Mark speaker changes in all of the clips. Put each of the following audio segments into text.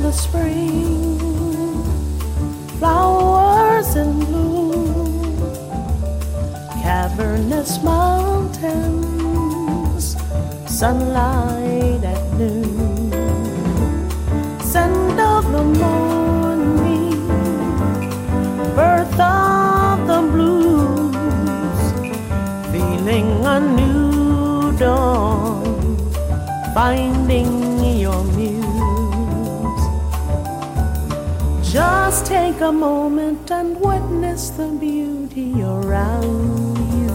Speaker 1: the spring, flowers in bloom, cavernous mountains, sunlight at noon, scent of the morning, birth of the blues, feeling a new dawn, finding your muse. Just take a moment and witness the beauty around you.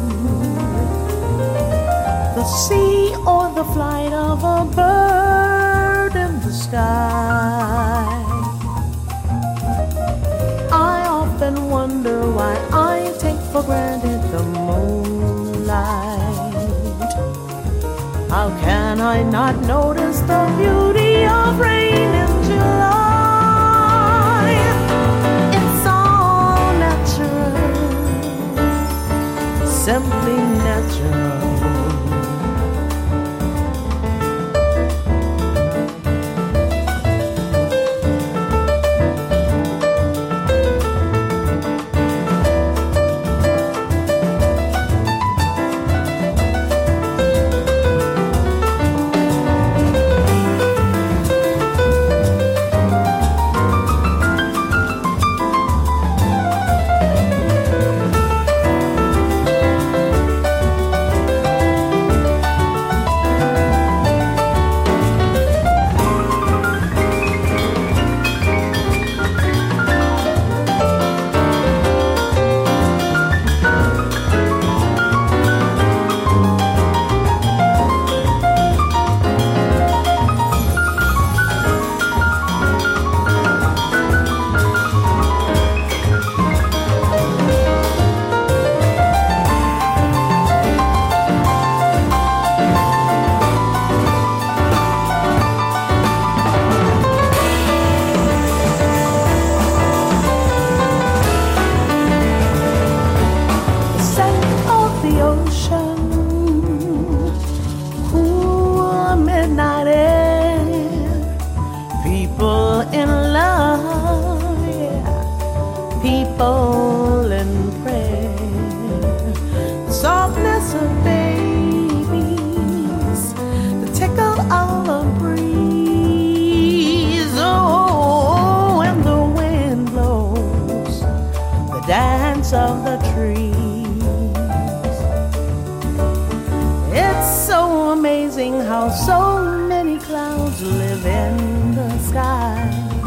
Speaker 1: The sea or the flight of a bird in the sky. I often wonder why I take for granted the moonlight. How can I not notice the beauty of rain in July? It's all natural, simply natural. People in prayer, softness of babies, the tickle of a breeze. Oh, when the wind blows, the dance of the trees. It's so amazing how so many clouds live in the sky.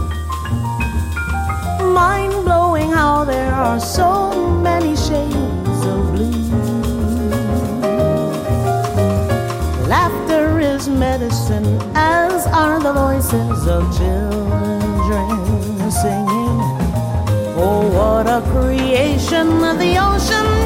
Speaker 1: Mind-blowing how there are so many shades of blue. Laughter is medicine, as are the voices of children singing. Oh, what a creation of the ocean